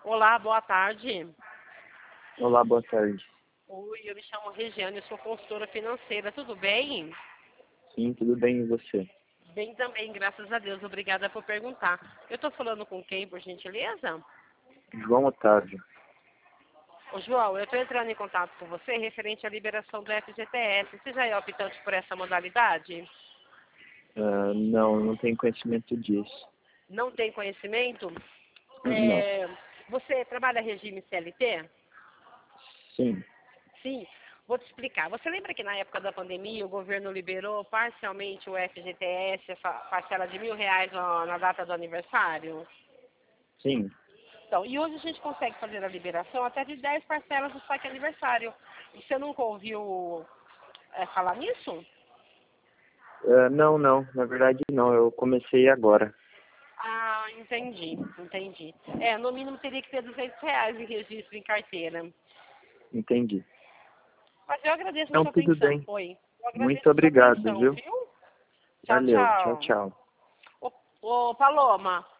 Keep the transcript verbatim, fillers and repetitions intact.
Olá, boa tarde. Olá, boa tarde. Oi, eu me chamo Regiane, eu sou consultora financeira, tudo bem? Sim, tudo bem e você? Bem também, graças a Deus, obrigada por perguntar. Eu estou falando com quem, por gentileza? João Otávio. Ô, João, eu estou entrando em contato com você referente à liberação do F G T S. Você já é optante por essa modalidade? Ah, não, não tenho conhecimento disso. Não tem conhecimento? Não. É, você trabalha regime C L T? Sim, Sim, vou te explicar. Você lembra que na época da pandemia o governo liberou parcialmente o F G T S, essa parcela de mil reais na, na data do aniversário? sim. Então, e hoje a gente consegue fazer a liberação até de dez parcelas do saque aniversário. Você nunca ouviu é, falar nisso? Ah, não, não, na verdade não, eu comecei agora. Ah, entendi, entendi. É, no mínimo teria que ter duzentos reais em registro em carteira. Entendi. Mas eu agradeço a Então, sua tudo atenção. bem. Oi. Eu Muito agradeço a sua obrigado, atenção, viu? viu? Tchau, Valeu, tchau, tchau. tchau. Ô, ô Paloma.